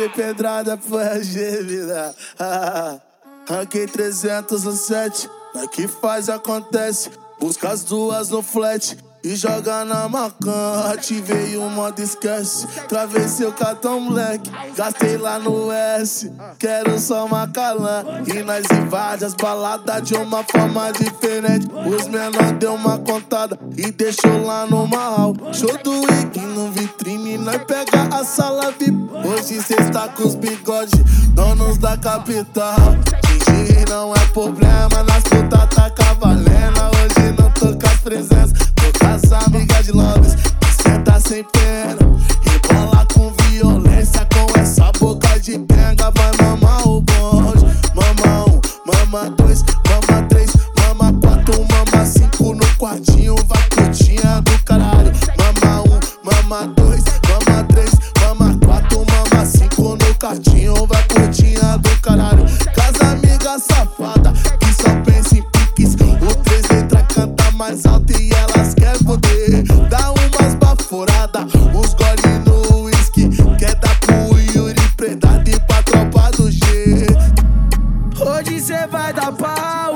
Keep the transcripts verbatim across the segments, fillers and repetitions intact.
Joguei pedrada pra gêmea. Ah, ranquei trezentos e sete. Na que faz acontece. Busca as duas no flat e joga na macan. Ativei o modo esquece. Travessei o cartão moleque. Gastei lá no S. Quero só Macalã. E nós invade as baladas de uma forma diferente. Os menor deu uma contada e deixou lá no mal. Show do Ig no vitrine. Nós pega a sala V I P. Hoje cê está com os bigodes, donos da capital. Fingir não é problema. Nas putas tá cavalendo. Hoje não tô com as presenças, tô com as amigas de Londres que senta sem pena. Rebola com violência, com essa boca de benga. Vai mamar o bonde. Mama um, mama dois, mama três, mama quatro, mama cinco no quartinho. Vai putinha do caralho. Mama um, mama dois, mama três, mama quatro, mama cinco no quartinho. Vai putinha do caralho. Casa amiga safada que só pensa em piques. O três letras canta mais alto e elas querem poder. Dá umas baforadas, uns gole no whisky. Quer dar pro Yuri predado e pra tropa do G. Hoje cê vai dar pau.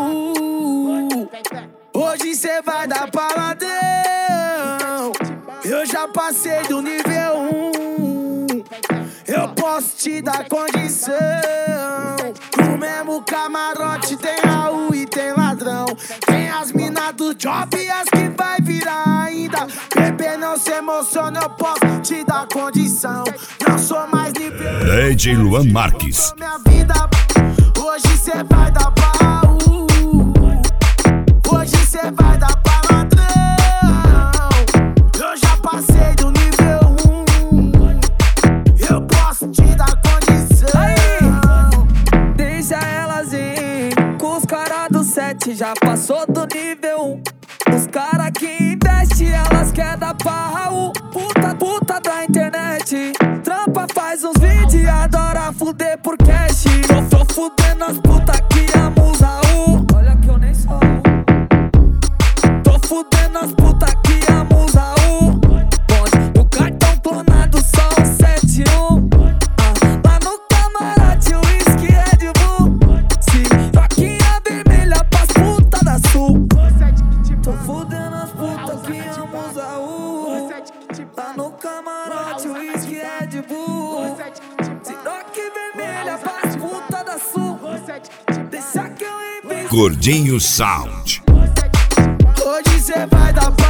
Hoje cê vai dar paladão. Eu já passei do nível um. Eu posso te dar condição. No mesmo camarote tem Raul e tem ladrão. Tem as minas do job e as que vai virar ainda. Bebê, não se emociona, eu posso te dar condição. Não sou mais nível D J Luan Marques. minha vida. Hoje cê vai dar pau. Hoje cê vai dar paladrão. Eu já passei do nível um. Eu posso te dar condição. Aí, deixa elas ir. Com os caras do sete já passou do nível um. Os caras que investem, elas querem dar pra Raul. Puta, puta da internet. Trampa, faz uns vídeos e adora fuder por cash. Tô, tô fudendo as putas que amam os Raul. Olha que eu nem sou Raul. Tô fudendo as putas que amam os Raul. Bonde, o cartão clonado só um sete um. Ah, lá no camarote o whisky Red Bull. Se roquinha vermelha pras putas da sul. Tô fudendo as putas que amam os Raul. Lá no camarote o whisky Red Bull. Se roque vermelha pras putas da sul. Deixa que eu invento. Gordinho Sound. Hoje cê vai dar